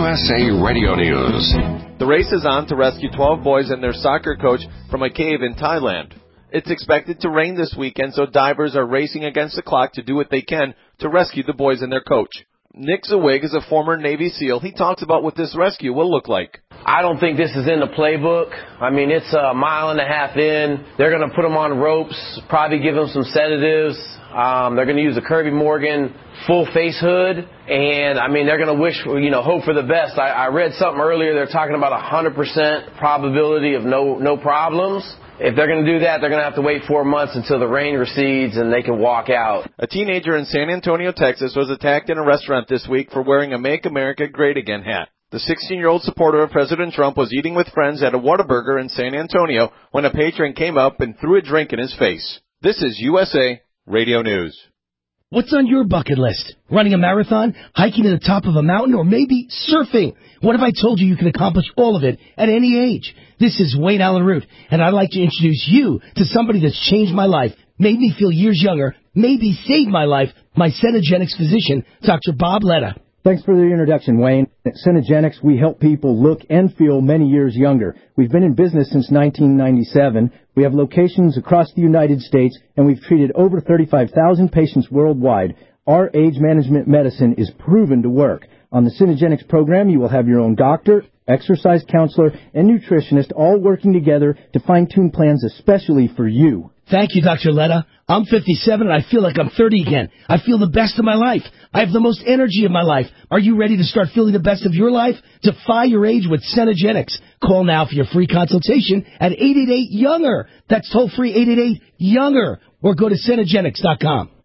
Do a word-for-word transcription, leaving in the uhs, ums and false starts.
S A Radio News. The race is on to rescue twelve boys and their soccer coach from a cave in Thailand. It's expected to rain this weekend, so divers are racing against the clock to do what they can to rescue the boys and their coach. Nick Zawig is a former Navy SEAL. He talks about what this rescue will look like. I don't think this is in the playbook. I mean, it's a mile and a half in. They're going to put them on ropes, probably give them some sedatives. Um, they're going to use a Kirby Morgan full face hood. And, I mean, they're going to wish, you know, hope for the best. I, I read something earlier. They're talking about a one hundred percent probability of no, no problems. If they're going to do that, they're going to have to wait four months until the rain recedes and they can walk out. A teenager in San Antonio, Texas, was attacked in a restaurant this week for wearing a Make America Great Again hat. The sixteen-year-old supporter of President Trump was eating with friends at a Whataburger in San Antonio when a patron came up and threw a drink in his face. This is U S A Radio News. What's on your bucket list? Running a marathon, hiking to the top of a mountain, or maybe surfing? What if I told you you can accomplish all of it at any age? This is Wayne Allen Root, and I'd like to introduce you to somebody that's changed my life, made me feel years younger, maybe saved my life, my Cenegenics physician, Doctor Bob Letta. Thanks for the introduction, Wayne. At Cenegenics, we help people look and feel many years younger. We've been in business since nineteen ninety-seven. We have locations across the United States, and we've treated over thirty-five thousand patients worldwide. Our age management medicine is proven to work. On the Cenegenics program, you will have your own doctor, exercise counselor, and nutritionist all working together to fine-tune plans especially for you. Thank you, Doctor Letta. I'm fifty-seven and I feel like I'm thirty again. I feel the best of my life. I have the most energy of my life. Are you ready to start feeling the best of your life? Defy your age with Cenegenics. Call now for your free consultation at eight eight eight, younger. That's toll free eight eight eight, younger. Or go to Cenegenics dot com.